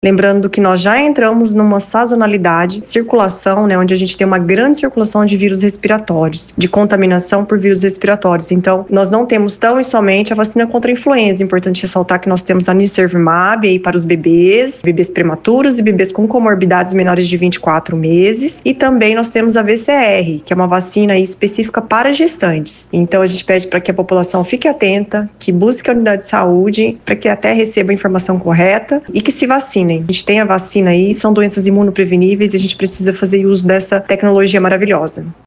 Lembrando que nós já entramos numa sazonalidade, circulação, né, onde a gente tem uma grande circulação de vírus respiratórios, de contaminação por vírus respiratórios. Então, nós não temos tão e somente a vacina contra a influenza. É importante ressaltar que nós temos a Nirsevimab aí para os bebês prematuros e bebês com comorbidades menores de 24 meses. E também nós temos a VCR, que é uma vacina aí específica para gestantes. Então, a gente pede para que a população fique atenta, que busque a unidade de saúde, para que até receba a informação correta e que se vacine. A gente tem a vacina aí, são doenças imunopreveníveis e a gente precisa fazer uso dessa tecnologia maravilhosa.